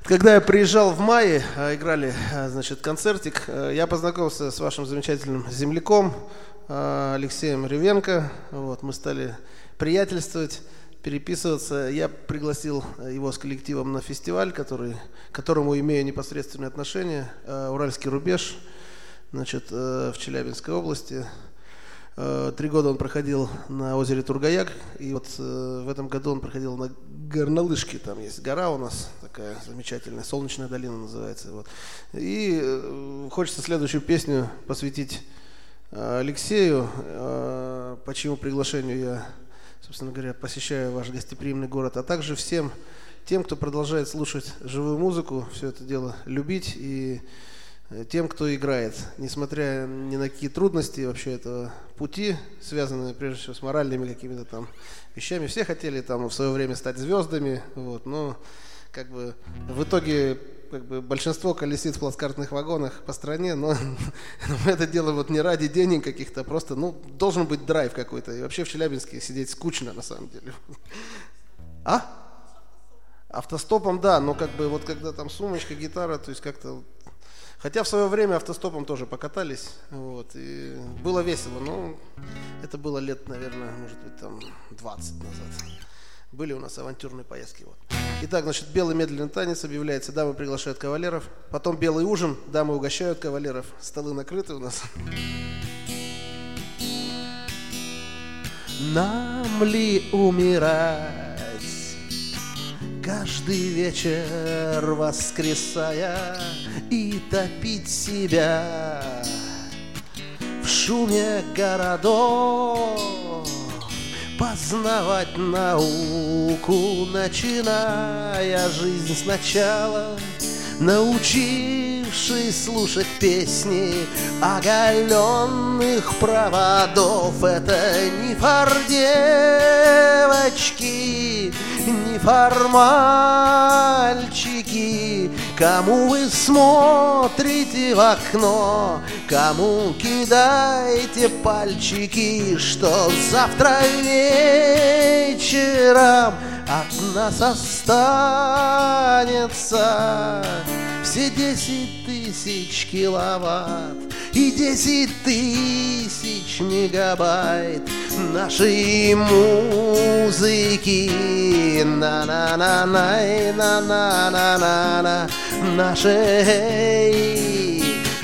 Когда я приезжал в мае, играли, значит, концертик, я познакомился с вашим замечательным земляком Алексеем Ревенко. Вот, мы стали приятельствовать, переписываться. Я пригласил его с коллективом на фестиваль, к которому имею непосредственное отношение. «Уральский рубеж», значит, в Челябинской области. 3 года он проходил на озере Тургаяк, и вот в этом году он проходил на горнолыжке. Там есть гора у нас такая замечательная, Солнечная долина называется. Вот. И хочется следующую песню посвятить Алексею, по чьему приглашению я, собственно говоря, посещаю ваш гостеприимный город, а также всем тем, кто продолжает слушать живую музыку, все это дело любить, и тем, кто играет, несмотря ни на какие трудности вообще этого пути, связанные прежде всего с моральными какими-то там вещами. Все хотели там в свое время стать звездами, вот, но как бы в итоге как бы большинство колесит в плацкартных вагонах по стране, но мы это делаем вот не ради денег каких-то, просто, должен быть драйв какой-то. И вообще в Челябинске сидеть скучно на самом деле. Автостопом, да, но как бы вот когда там сумочка, гитара, то есть как-то... Хотя в свое время автостопом тоже покатались, вот, и было весело, но это было лет, наверное, может быть, там 20 назад. Были у нас авантюрные поездки. Вот. Итак, значит, белый медленный танец объявляется, дамы приглашают кавалеров, потом белый ужин, дамы угощают кавалеров, столы накрыты у нас. Нам ли умирать? Каждый вечер воскресая и топить себя в шуме городов, познавать науку, начиная жизнь сначала, научившись слушать песни оголенных проводов. Это не фардевочки, не формальчики, кому вы смотрите в окно, кому кидаете пальчики, что завтра вечером от нас останется все 10 тысяч киловатт и 10 тысяч мегабайт нашей музыки. На-на-на-на, на-на-на-на-на, нашей.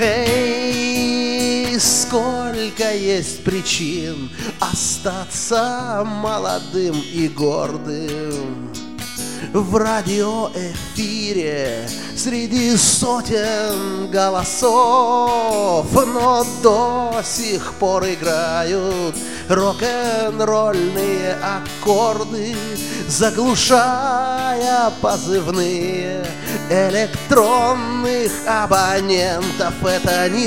Сколько есть причин остаться молодым и гордым в радиоэфире среди сотен голосов, но до сих пор играют рок-н-ролльные аккорды, заглушая позывные электронных абонентов. Это не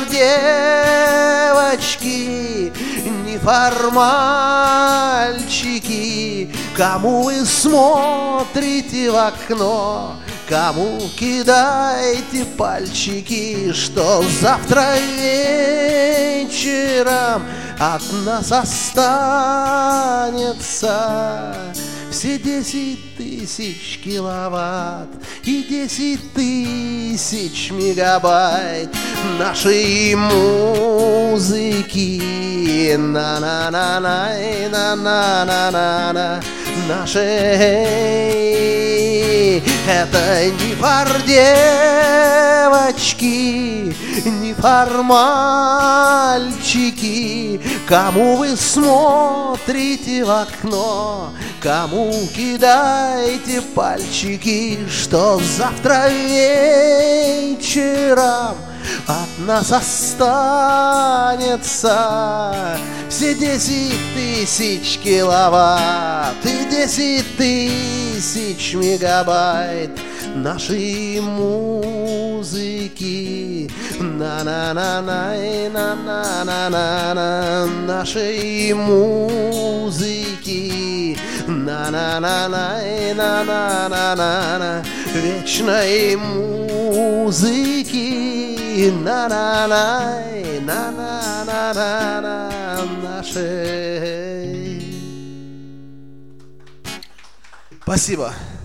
фардевочки, не формальчики, кому вы смотрите в окно, кому кидаете пальчики, что завтра вечером от нас останется все 10 тысяч киловатт и 10 тысяч мегабайт нашей музыки. На-на-на-на, на-на-на-на-на, нашей. Это не фардевочки, не формальчики, кому вы смотрите в окно, кому кидаете пальчики, что завтра вечером от нас останется все 10 тысяч киловатт и 10 тысяч мегабайт нашей музыки. На-на-на-на, на-на-на-на, нашей музыки. На-на-на-на, на-на-на-на, вечной музыки. На-на-на, на-на-на-на, нашей. Спасибо.